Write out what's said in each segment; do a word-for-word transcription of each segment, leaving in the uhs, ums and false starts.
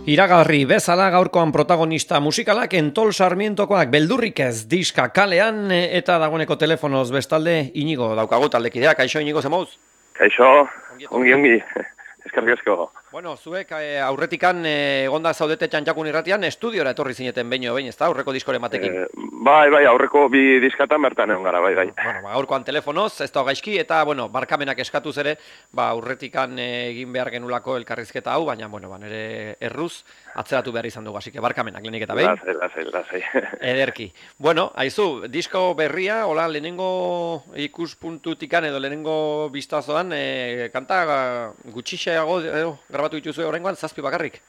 Iragarri bezala gaurkoan protagonista musikalak Entol Sarmientokoak beldurrik ez diska kalean eta dagoeneko telefonoz bestalde Inigo daukagu taldekideak. Kaixo Inigo zemoz? Kaixo, ongi ongi. Eskerrik asko. Bueno, zuek eh, aurretikan eh, egonda zaudete Txantxakun irratian estudiora etorri zineten beino behin, ezta? Aurreko diskoren batekin. Eh, bai, bai, aurreko bi diskatan bertan egon gara, bai, bai. Bueno, ba, gaurkoan telefonoz, ez da gaizki, eta, bueno, barkamenak eskatuz ere, ba, aurretikan eh, egin behar genulako elkarrizketa hau, baina, bueno, ba, nire erruz, atzeratu behar izan dugu, así que barkamenak lehenik eta behin. Lasai, lasai, lasai. Ederki. Bueno, aizu, disko berria, hola, lehenengo ikuspuntutikan edo lehenengo biztazoan, eh, kanta gutxixeago edo, grabatu dituzue horrengoan, zazpi bakarrik.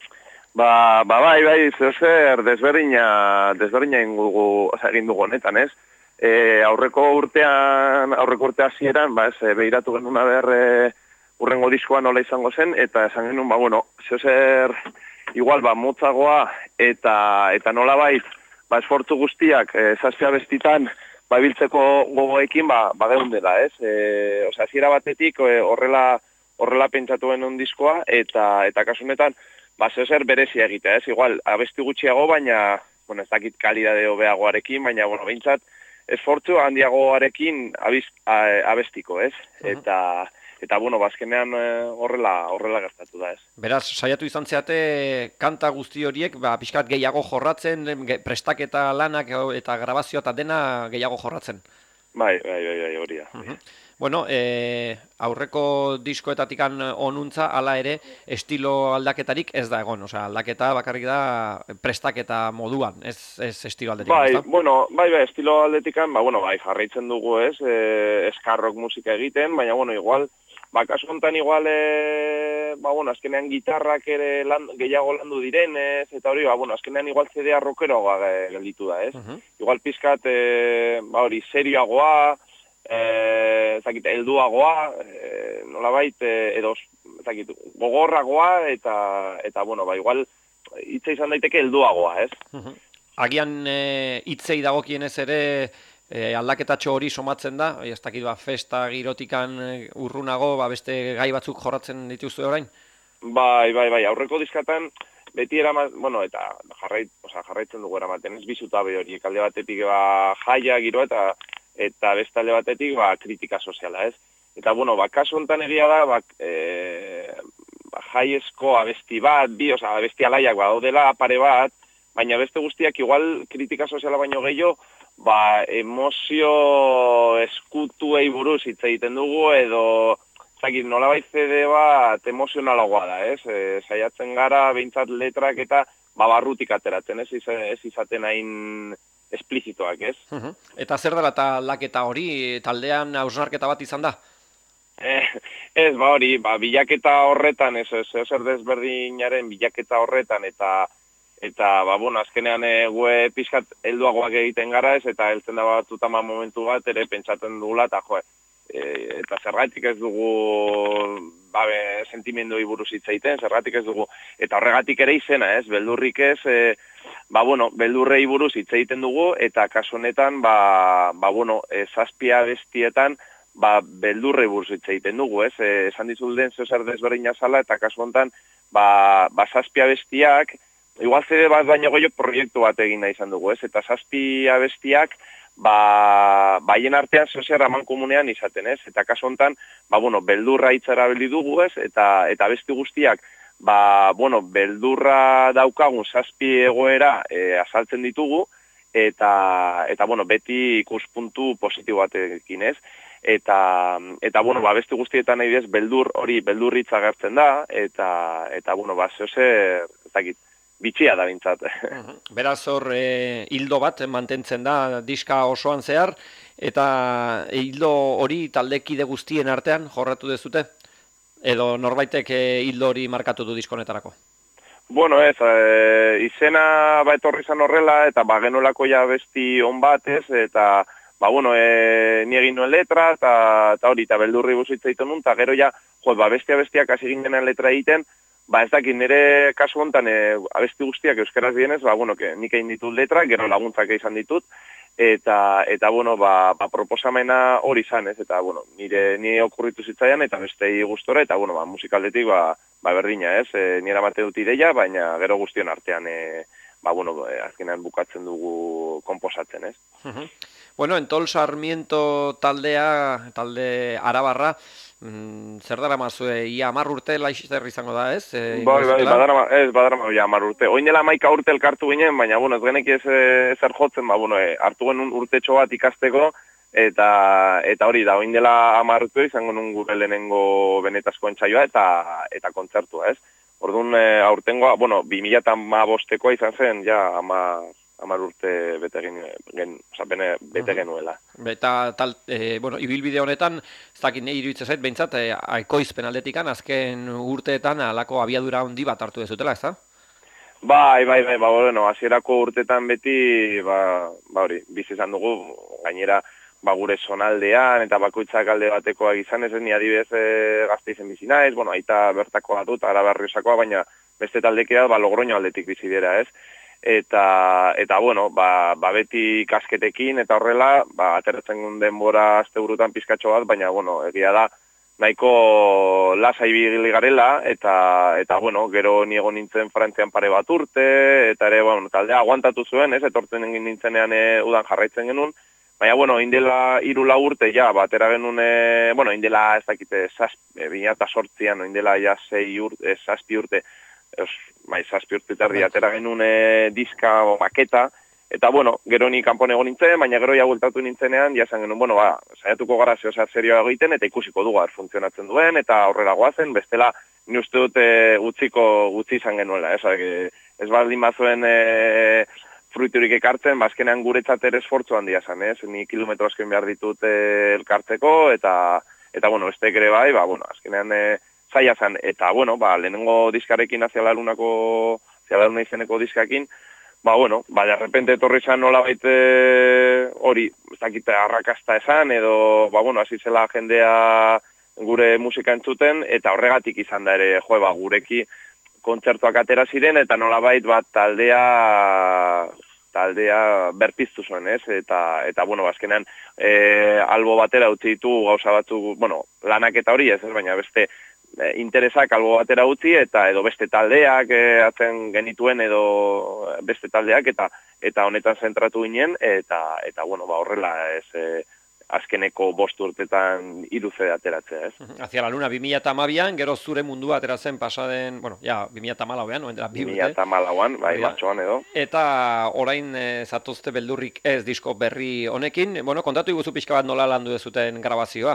Ba, ba, bai, bai, zer desberdina, desberdina ingugu, oza, egin dugu honetan, ez? E, aurreko urtean, aurreko urte hasieran, ba, ez, behiratu genuen ber e, urrengo diskoa nola izango zen, eta esan genuen, ba, bueno, zer igual, ba, motzagoa, eta, eta nola bait, ba, esfortzu guztiak, e, zazpia bestitan, ba, biltzeko gogoekin, ba, ba, dela, ez? E, Osa, hasiera batetik, e, horrela, horrela pentsatu genuen diskoa, eta, eta kasunetan, ba, zer berezia egitea, ez? Igual, abesti gutxiago, baina, bueno, ez dakit kalidade hobeagoarekin, baina, bueno, behintzat, esfortzu handiagoarekin abiz, a, abestiko, ez? Eta, eta bueno, bazkenean horrela, horrela gertatu da, ez? Beraz, saiatu izan zeate kanta guzti horiek, ba, pixkat gehiago jorratzen, ge, prestaketa lanak eta grabazioa eta dena gehiago jorratzen. Bai, bai, bai, bai, hori da. Uh-huh. Bueno, e, aurreko diskoetatikan onuntza, hala ere, estilo aldaketarik ez da egon, osea, aldaketa bakarrik da prestaketa moduan, ez, ez estilo aldetikan, bai, ez da? Bueno, bai, bai, estilo aldetikan, ba, bueno, bai, jarraitzen dugu, ez, e, eskarrok musika egiten, baina, bueno, igual, ba, kasu honetan igual, e, ba, bueno, azkenean gitarrak ere lan, gehiago landu direnez, eta hori, ba, bueno, azkenean igual C D-a rockeroa gelditu da, ez? Uh-huh. Igual pizkat, e, ba, hori, serioagoa, Eh, zakit, helduagoa, eh, nolabait, eh, edo, zakit, gogorragoa, eta, eta, bueno, ba, igual, hitza izan daiteke helduagoa, ez? Uh-huh. Agian eh, hitzei dagokienez ere eh, aldaketatxo hori somatzen da, ez dakit, ba, festa girotikan urrunago, ba, beste gai batzuk jorratzen dituzue orain? Bai, bai, bai, aurreko diskatan, beti eramat, bueno, eta jarrait, oza, jarraitzen dugu eramaten, ez bizutabe hori, alde batetik, ba, jaia, giro, eta eta bestalde batetik, ba, kritika soziala, ez? Eta, bueno, ba, kasu honetan egia da, ba, e, ba, jaiesko abesti bat, bi, oza, abesti alaiak, ba, daudela pare bat, baina beste guztiak, igual, kritika soziala baino gehiago, ba, emozio eskutuei buruz hitz egiten dugu, edo, zakit, nolabait C D bat emozionalagoa da, ez? E, saiatzen gara, behintzat letrak eta, ba, barrutik ateratzen, ez, ez izaten hain esplizitoak, ez? Uh-huh. Eta zer dela eta laketa hori, taldean hausnarketa bat izan da? Eh, ez, ba hori, ba, bilaketa horretan, ez, ez, ez, zer desberdinaren bilaketa horretan, eta, eta ba, bueno, azkenean e, gue pixkat helduagoak egiten gara, ez, eta heltzen da batutama momentu bat, ere pentsatzen dugula, eta jo, e, eta zergatik ez dugu, ba, sentimendoi buruz hitz egiten, zergatik ez dugu, eta horregatik ere izena, ez, beldurrik ez, e, ba, bueno, beldurrei buruz hitz egiten dugu, eta kasu honetan, ba, ba, bueno, e, zazpia bestietan, ba, beldurrei buruz hitz egiten dugu, ez? E, esan dizulden zer desberdina zala, eta kasu honetan, ba, ba, zazpia bestiak, igual C D bat baino gehiago proiektu bat egin nahi izan dugu, ez? Eta zazpia bestiak, ba, baien artean zer aman komunean izaten, ez? Eta kasu honetan, ba, bueno, beldurra hitzara beldi dugu, ez? Eta, eta besti guztiak, ba, bueno, beldurra daukagun zazpi egoera e, azaltzen ditugu, eta, eta, bueno, beti ikuspuntu positibo batekin, ez? Eta, eta bueno, ba, beste guztietan nahi bez, beldur hori, beldurritza agertzen da, eta, eta bueno, ba, zehozer, ez dakit, bitxia da bintzat. Uh-huh. Beraz hor, e, hildo bat mantentzen da diska osoan zehar, eta hildo hori taldekide guztien artean jorratu dezute? Edo norbaitek hildo hori markatu du diskonetarako? Bueno, ez, e, izena ba etorri izan horrela, eta ba genolako ja besti on bat, ez, eta ba, bueno, e, ni egin nuen letra, eta, eta hori, eta beldurri buzitza egiten nun, eta gero ja, jo, ba, bestia bestiak hasi ginen letra egiten, ba, ez dakit, nire kasu honetan, e, abesti guztiak euskaraz dienez, ba, bueno, que, nik egin ditut letra, gero laguntzak izan ditut, eta, eta bueno, ba, ba proposamena hori izan, ez, eta, bueno, nire ni okurritu zitzaian, eta bestei gustora, eta, bueno, ba, musikaldetik, ba, ba berdina, ez, e, nire amate dut ideia, baina gero guztion artean, e, ba, bueno, e, azkenean bukatzen dugu konposatzen, ez. Bueno, Entol Sarmiento taldea, talde arabarra, mm, zer dara mazue, ia amar urte laixer izango da, ez? E, bai, bai, badarama, ez, badarama, ja, amar urte. Oin dela maika urte elkartu ginen, baina, bueno, ez genek ez ezer jotzen, ba, bueno, e, hartu genuen urtetxo bat ikasteko, eta eta hori da, oin dela amar urte izango nun gure lehenengo benetazko entsaioa, eta eta kontzertua, ez? Orduan, e, aurtengoa, bueno, bi mila hamabostekoa izan zen, ja, ama... amar urte bete gen, gen oza, bene, bete genuela. Eta, tal, e, bueno, ibilbide honetan, ez dakit nahi iruditzen zait, behintzat, e, aikoizpen aldetikan, azken urteetan alako abiadura handi bat hartu dezutela, ez da? Bai, bai, bai, ba, bueno, hasierako urtetan beti, ba, ba hori, bizi izan dugu, gainera, ba, gure zonaldean, eta bakoitzak alde batekoak izan, ez ni adibidez e, Gasteizen bizi naiz, bueno, aita bertakoa dut, Arabarriosakoa, baina beste taldekea, ba, Logroño aldetik bizi dira, ez? Eta, eta bueno, ba, ba beti kasketekin eta horrela, ba, ateratzen gun denbora asteburutan pizkatxo bat, baina, bueno, egia da, nahiko lasai ibili garela, eta, eta bueno, gero niego nintzen Frantzian pare bat urte, eta ere, bueno, taldea aguantatu zuen, ez, etortzen nintzenean e, udan jarraitzen genuen, baina, bueno, indela hiru lau urte, ja, batera genuen, e, bueno, indela, ez dakite, zazpi, bina eta sortzian, indela, ja, sei urte, e, zazpi urte, ez, bai, zazpi urte terdi, atera genuen e, diska o maketa, eta, bueno, gero ni kanpon egon nintzen, baina gero ja bueltatu nintzenean, ja esan genuen, bueno, ba, saiatuko gara zeo zer serioa egiten, eta ikusiko dugu ar funtzionatzen duen, eta aurrera goazen, bestela, ni uste dut e, utziko, utzi izan genuela, ez, e, ez baldin bazuen e, fruiturik ekartzen, bazkenean guretzat ere esfortzu handia zan, ez, ni kilometro askoin behar ditut e, elkartzeko, eta, eta, bueno, estek ere bai, ba, bueno, azkenean e, zaila zan, eta, bueno, ba, lehenengo diskarekin azialalunako, azialaluna izeneko diskakin, ba, bueno, ba, de repente etorri zan nola baite hori, ez dakite arrakasta esan, edo, ba, bueno, hasi zela jendea gure musika entzuten, eta horregatik izan da ere, jo, ba, gureki kontzertuak atera ziren, eta nola bait bat taldea taldea berpiztu zuen, ez? Eta, eta bueno, azkenean, e, albo batera utzi ditu gauza batzu, bueno, lanak eta hori ez, ez, baina beste e, interesak albo batera utzi, eta edo beste taldeak e, atzen genituen, edo beste taldeak, eta eta honetan zentratu ginen, eta, eta bueno, ba, horrela ez, e, azkeneko bost urtetan iruze ateratzea, ez? Hacia la luna bi mila hamabian, gero zure mundua ateratzen pasaden, bueno, ja, bi mila hamalauan, noen dela bi urte. bi mila hamalauan, bai, martxoan edo. Eta orain e, zatozte beldurrik ez disko berri honekin, bueno, kontatu iguzu pixka bat nola landu dezuten grabazioa?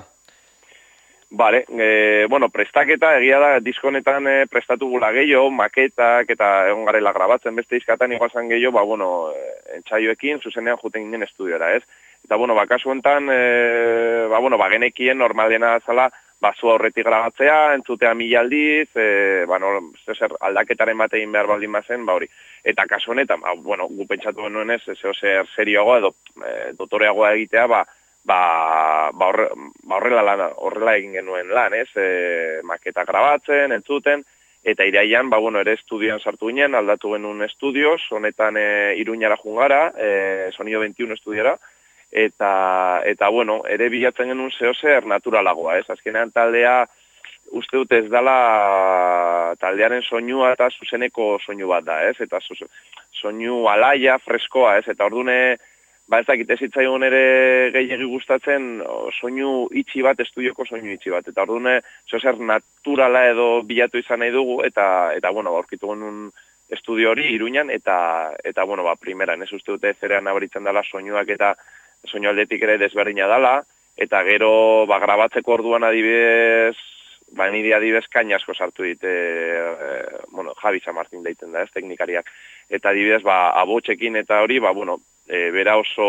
Bale, e, bueno, prestaketa, egia da, disko honetan e, prestatu gula gehiago, maketak eta egon garela grabatzen beste izkatan iguazan gehiago, ba, bueno, e, entxaioekin, zuzenean juten ginen estudiora, ez? Eta, bueno, ba, kasu honetan, e, ba, bueno, ba, genekien normalena zala, ba, zu aurretik grabatzea, entzutea mila aldiz, e, ba, no, zer aldaketaren bat egin behar baldin bazen, ba, hori. Eta kasu honetan, ba, bueno, gu pentsatu genuen ez, zeo zer serioagoa edo e, dotoreagoa egitea, ba, ba, ba, horre, ba horrela, lan, horrela egin genuen lan, ez, e, maketa grabatzen, entzuten, eta iraian, ba, bueno, ere estudioan sartu ginen, aldatu genuen estudioz, honetan e, Iruñara jungara, e, Sonido veintiuno estudiara, eta, eta bueno, ere bilatzen genuen zeo zer naturalagoa, ez, azkenean taldea, uste dut ez dela taldearen soinua eta zuzeneko soinu bat da, ez, eta soinu alaia, freskoa, ez, eta ordune, ba ez dakit ez zitzaigun ere gehiagi gustatzen soinu itxi bat, estudioko soinu itxi bat, eta ordune, zeo zer naturala edo bilatu izan nahi dugu, eta, eta bueno, aurkitu genuen estudio hori Iruñan, eta, eta bueno, ba, primeran, ez uste dute zerean abaritzen dela soinuak eta soinu aldetik ere desberdina dela, eta gero ba, grabatzeko orduan adibidez, ba, niri adibidez kaina asko sartu dit, e, e, bueno, Javi San Martin deiten da, ez, teknikariak, eta adibidez, ba, abotxekin eta hori, ba, bueno, e, bera oso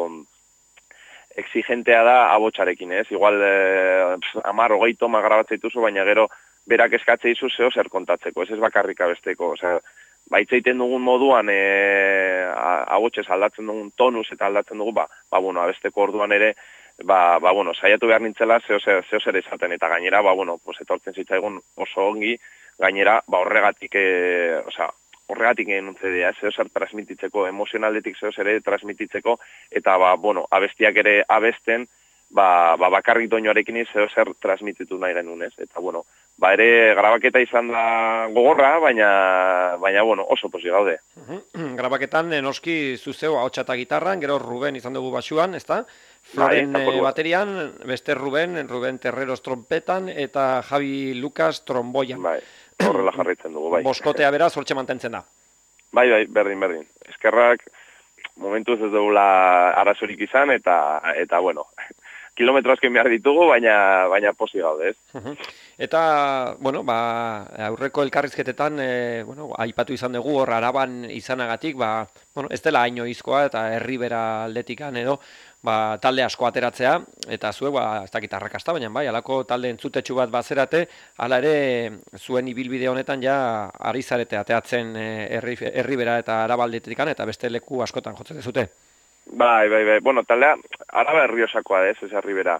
exigentea da abotxarekin, ez, igual e, amar, hogei toma grabatzea dituzu, baina gero berak eskatze dizu zeo zer kontatzeko, ez ez bakarrik abesteko, osea, baitzeiten dugun moduan e, abotxez aldatzen dugun tonus eta aldatzen dugu, ba, ba bueno, abesteko orduan ere, ba, ba bueno, saiatu behar nintzela zeo zer, zeo zer esaten, eta gainera, ba, bueno, pues, etortzen zitzaigun oso ongi, gainera, ba, horregatik, e, osea, horregatik egin nun C D-a, zeo zer transmititzeko, emozionaldetik zeo zer ere transmititzeko, eta, ba, bueno, abestiak ere abesten, ba, ba bakarrik doinoarekin zeo zer transmititu nahi genuen, ez? Eta, bueno, ba, ere grabaketa izan da gogorra, baina, baina bueno, oso posi gaude. Grabaketan, noski, zuzeu, ahotsa eta gitarran, gero Ruben izan dugu basuan, ezta? Floren bai, baterian, beste Ruben, Ruben Terreros trompetan, eta Javi Lucas tromboian. Bai, horrela jarraitzen dugu, bai. Boskotea beraz, hortxe mantentzen da. Bai, bai, berdin, berdin. Eskerrak, momentuz ez dugula arazorik izan, eta, eta bueno, kilometro azken behar ditugu, baina, baina posi gaude, ez? Eta, bueno, ba, aurreko elkarrizketetan, e, bueno, aipatu izan dugu, hor Araban izanagatik, ba, bueno, ez dela haino izkoa, eta herribera aldetikan edo, ba, talde asko ateratzea, eta zuek, ba, ez dakit arrakasta, baina bai, alako talde entzutetsu bat bazerate, hala ere, zuen ibilbide honetan ja, ari zarete ateatzen herri, herribera eta Araba aldetikan, eta beste leku askotan jotzen dezute. Bai, bai, bai, bueno, taldea, Araba herriosakoa ez, ez herribera.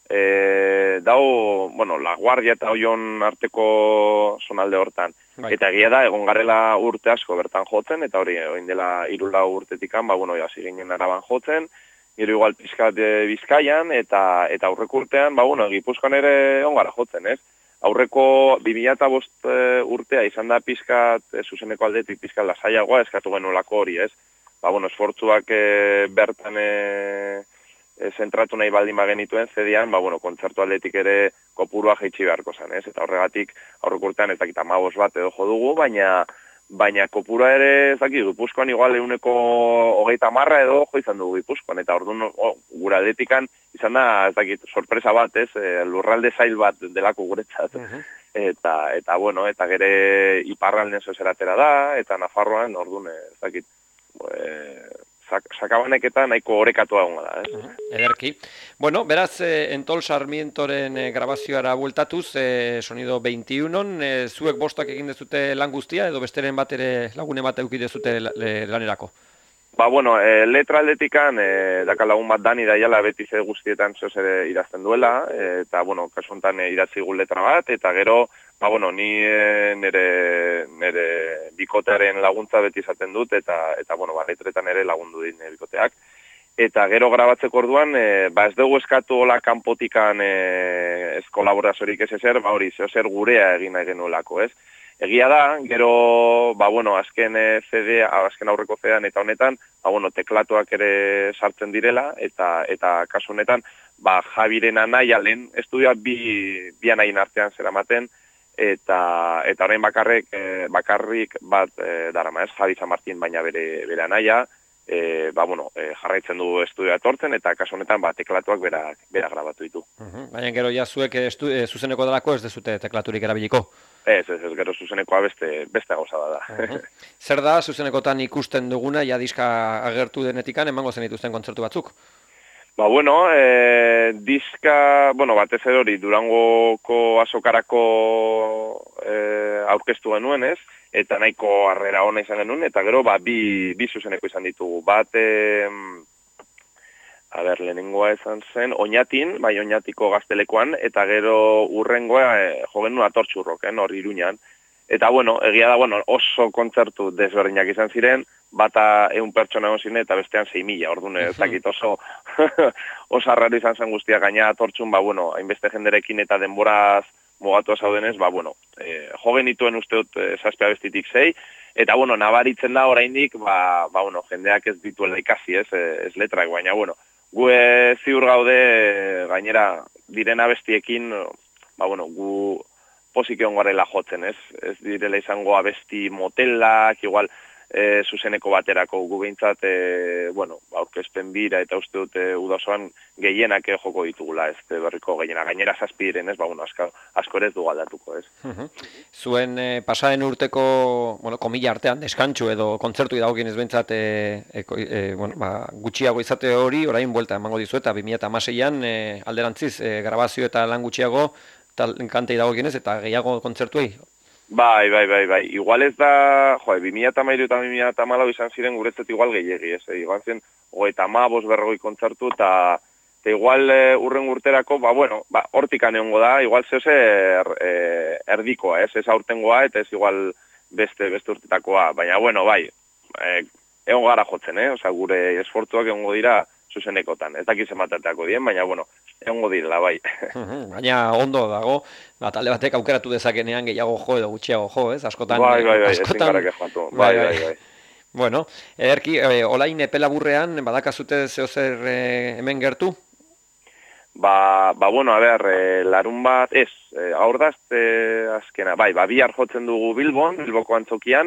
E, dau, bueno, La Guardia eta Oion arteko zonalde hortan. Bai. Eta egia da, egon garela urte asko bertan jotzen, eta hori, oin dela irula urtetikan, ba, bueno, hasi ginen Araban jotzen, gero igual pizkat e, Bizkaian, eta eta aurreko urtean, ba, bueno, Gipuzkoan ere egon gara jotzen, ez? Aurreko bi mila bost urtea izan da pizkat, e, zuzeneko aldetik pizkat lasaiagoa eskatu genuelako hori, ez? Ba, bueno, esfortzuak e, bertan e, e, zentratu nahi baldin bagenituen zedian, ba, bueno, kontzertu aldetik ere kopurua jaitsi beharko zen, ez? Eta horregatik aurreko urtean ez dakit amabos bat edo jo dugu, baina baina kopurua ere ez dakit, Gipuzkoan igual euneko hogeita marra edo jo izan dugu Gipuzkoan, eta orduan oh, gure aldetikan izan da, ez dakit, sorpresa bat, ez? E, lurralde zail bat delako guretzat. Uh -huh. Eta, eta, bueno, eta gere iparralden zozeratera da, eta Nafarroan, orduan, ez dakit, E, sakabaneketan nahiko orekatua egongo da, ez? Uh-huh. Ederki. Bueno, beraz, eh, Entol Sarmientoren eh, grabazioara bueltatuz, eh, sonido veintiunon, eh, zuek bostak egin dezute lan guztia, edo besteren bat ere lagune bat eukide dezute lanerako? Ba, bueno, e, letra aldetikan, e, daka lagun bat Dani daiala beti ze guztietan zoz ere idazten duela, e, eta, bueno, kasu honetan e, idatzi gu letra bat, eta gero, ba, bueno, ni e, nere, nere bikotearen laguntza beti izaten dut, eta, eta bueno, ba, letretan ere lagundu dit nire bikoteak. Eta gero grabatzeko orduan, e, ba, ez dugu eskatu hola kanpotikan e, ez kolaborazorik ez ezer, ba, hori, zeo zer gurea egin nahi genuelako, ez? Egia da, gero, ba, bueno, azken C D, azken aurreko C D-an eta honetan, ba, bueno, teklatuak ere sartzen direla, eta eta kasu honetan, ba, Javiren anaia lehen estudioak bi, bi anaien artean zeramaten, eta eta orain bakarrik, eh, bakarrik bat eh, darama ez, Javi San Martin baina bere, bere anaia, e, ba, bueno, e, jarraitzen du estudioa etortzen, eta kasu honetan, ba, teklatuak bera, bera grabatu ditu. Uh-huh. Baina gero ja zuek estu, e, zuzeneko dalako ez dezute teklaturik erabiliko? Ez, ez, ez, gero zuzenekoa beste, beste gauza da. Uh-huh. Zer da zuzenekotan ikusten duguna, ja diska agertu denetikan, emango zen dituzten kontzertu batzuk? Ba, bueno, e, diska, bueno, batez ere hori, Durangoko azokarako e, aurkeztu genuen, ez? Eta nahiko harrera ona izan genuen, eta gero, ba, bi, bi zuzeneko izan ditugu. Bat, e, a ber, lehenengoa izan zen, Oñatin, bai, Oñatiko gaztelekoan, eta gero urrengoa e, jo genuen Atortxurroken, hor Iruñan. Eta, bueno, egia da, bueno, oso kontzertu desberdinak izan ziren, bata eun pertsona egon ziren, eta bestean sei mila, orduan, ez dakit oso, oso harraro izan zen guztia gaina Atortxun, ba, bueno, hainbeste jenderekin eta denboraz mugatua zaudenez, ba, bueno, e, jo genituen uste dut e, zazpia bestitik sei, eta, bueno, nabaritzen da oraindik, ba, ba, bueno, jendeak ez dituela ikasi, ez, ez letrak, baina, bueno, gu ziur gaude, gainera, diren abestiekin, ba, bueno, gu posik egon garela jotzen, ez? Ez direla izango abesti motelak, igual, e, zuzeneko baterako gu behintzat, e, bueno, aurkezpen bira eta uste dute udazoan gehienak joko ditugula, ez berriko gehiena. Gainera zazpi diren, ez, ba, bueno, asko, asko ere ez du galdatuko, ez? Uh-huh. Zuen e, pasaren urteko, bueno, komila artean, deskantxu edo kontzertu idagokien ez behintzat, e, e, e, bueno, ba, gutxiago izate hori, orain buelta emango dizu eta bi mila hamaseian e, alderantziz, e, grabazio eta lan gutxiago, kantei dagokienez eta gehiago kontzertuei? Bai, bai, bai, bai. Igual ez da, jo, bi mila hamairu eta bi mila hamalau izan ziren guretzat igual gehiegi, ez? E, igual zen, hogeita hamabost berrogei kontzertu, eta igual e, urren urterako, ba, bueno, ba, hortikan egongo da, igual zeo zer e, erdikoa, ez? Ez aurtengoa, eta ez igual beste, beste urtetakoa, baina, bueno, bai, e, egon gara jotzen, eh? Osa, gure esfortzuak egongo dira zuzenekotan. Ez dakiz emateteako dien, baina, bueno, egongo direla, bai. Baina ondo dago, ba, talde batek aukeratu dezakenean gehiago jo edo gutxiago jo, ez? Askotan, bai, bai, bai, askotan... ezin gara kejatu, bai, bai, bai. Bueno, ederki, e, olain epelaburrean, badakazute zehozer e, hemen gertu? Ba, ba, bueno, a ber, e, larun bat, ez, e, aurdazte azkena, bai, ba, bihar jotzen dugu Bilbon, Bilboko antzokian,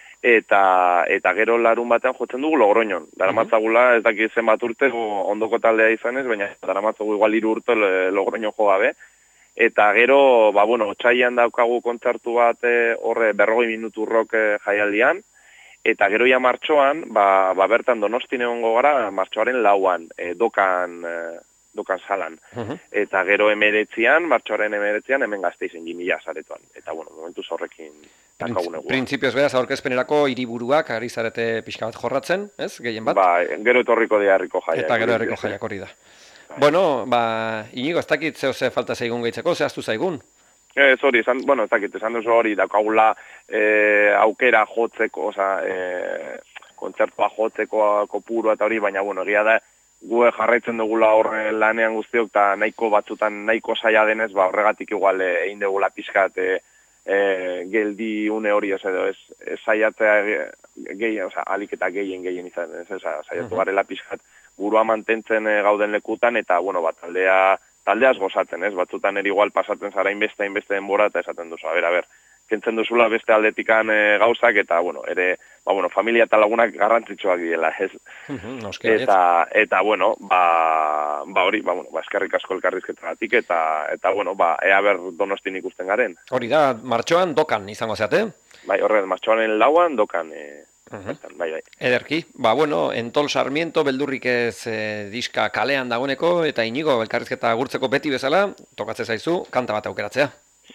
eta eta gero larun batean jotzen dugu Logroñon. Daramatzagula, ez dakit zenbat urte, ondoko taldea izanez, baina daramatzagu igual hiru urte Logroñon jo gabe. Eta gero, ba, bueno, otsailean daukagu kontzertu bat horre berrogei minutu rock jaialdian, eta gero ja martxoan, ba, ba bertan Donostin egongo gara, martxoaren lauan, e, dokan... E, dokan salan. Uh-huh. Eta gero emeretzian, martxoaren emeretzian, hemen Gasteizen jimila zaretoan. Eta, bueno, momentu zaurrekin takagun egun. Printzipioz beraz, aurkezpenerako hiriburuak ari zarete pixka bat jorratzen, ez? Gehien bat? Ba, gero etorriko dira herriko jaiak. Eta gero herriko jaiak hori da. Bai. Bueno, ba, Inigo, ez dakit zeo ze falta zaigun gehitzeko, zehaztu zaigun? Ez hori, esan, bueno, ez dakit, esan duzu hori, daukagula e, aukera jotzeko, oza, e, kontzertua jotzeko kopurua eta hori, baina, bueno, egia da, gu jarraitzen dugula horre lanean guztiok, eta nahiko batzutan nahiko saia denez, ba, horregatik igual egin dugula pixkat e, e, geldi une hori, ez edo, ez, ez saiatzea gehien, oza, alik eta gehien gehien izan, ez, ez, saiatu uh-huh. garela pixkat burua mantentzen e, gauden lekutan, eta, bueno, bat, taldea, taldeaz gozatzen, ez, batzutan eri igual pasatzen zara inbeste, inbeste denbora, eta esaten duzu, a ber, a ber, kentzen duzula beste aldetikan e, gauzak, eta, bueno, ere, ba, bueno, familia eta lagunak garrantzitsuak direla, ez? Uh-huh, eta, eta, bueno, ba, ba hori, ba, bueno, ba, eskerrik asko elkarrizketagatik, eta, eta, bueno, ba, ea ber Donostin ikusten garen. Hori da, martxoan dokan izango zeate? Bai, horren, martxoanen lauan dokan, e, uh-huh. bai, bai. Ederki, ba, bueno, Entol Sarmiento, beldurrik ez e, diska kalean dagoeneko, eta Inigo, elkarrizketa gurtzeko beti bezala, tokatze zaizu, kanta bat aukeratzea.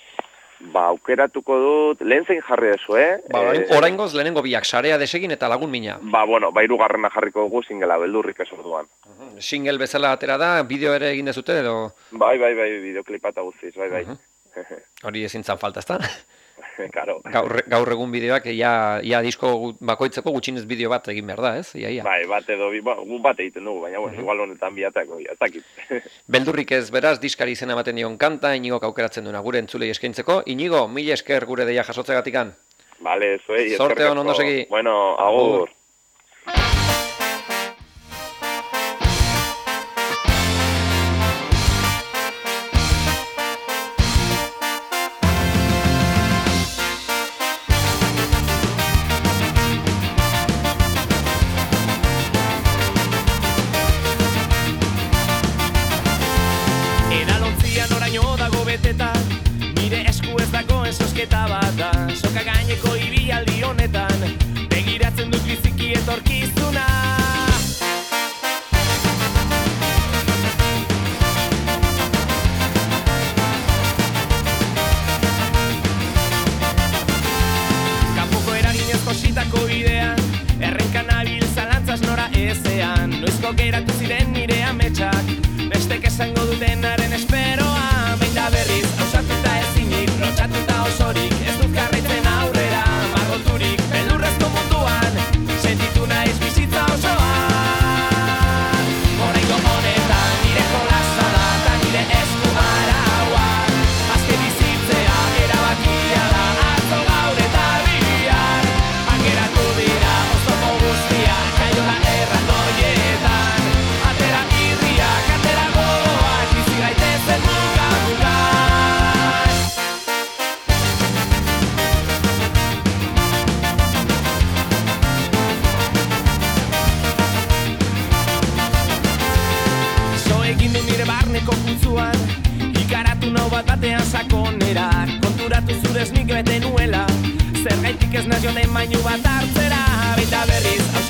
Ba, aukeratuko dut, lehen zein jarri dezu, eh? Ba, e, oraingoz lehenengo biak, Sarea desegin eta Lagun mina. Ba, bueno, ba, hirugarrena jarriko dugu singela beldurrik ez orduan. Uh-huh. Single bezala atera da, bideo ere egin dezute, edo? Bai, bai, bai, bideoklipa eta guztiz, bai, bai. Uh-huh. Hori ezin zan falta, ezta? Claro. Gaur, gaur egun bideoak, ia, ia disko bakoitzeko gutxinez bideo bat egin behar da, ez? Ia, ia. Bai, bat edo, ba, bat egiten dugu, baina, bueno, uh-huh. igual honetan biatako, ez dakit. Beldurrik ez beraz, diskari izena ematen dion kanta, Inigo aukeratzen duena gure entzulei eskaintzeko. Inigo, mila esker gure deia jasotzegatikan. Vale, zuei, eskerrik asko. Sorte hon ondo segi. Bueno, agur. agur. Nire esku ez dago ezosketa bat da, soka gaineko ibilaldi honetan, begiratzen dut biziki etorkizuna. Kanpoko eraginez kositako bidean, errenkan nabil zalantzaz nora ezean, noizko geratu ziren nire ametsak, bestek esango dutenaren esperoa. Baina berriz, hausatuta ezinik, lotxatuta osorik, ez dut jarraitzen aurrera, margoturik, beldurrezko munduan, sentitu naiz bizitza osoan. Oraingo honetan, nire jolasa da, eta nire esku arauak, azke bizitzea, erabakia da, atzo gaur eta bihar, angeratu dira, oztopo guztia, kaiola erraldoietan, atera irriak, atera gogoak, bizi gaitezen muga. Ikaratu nau bat batean sakonera, konturatu zurez nik bete nuela, zergaitik ez nazionen mainu bat hartzera, baita berriz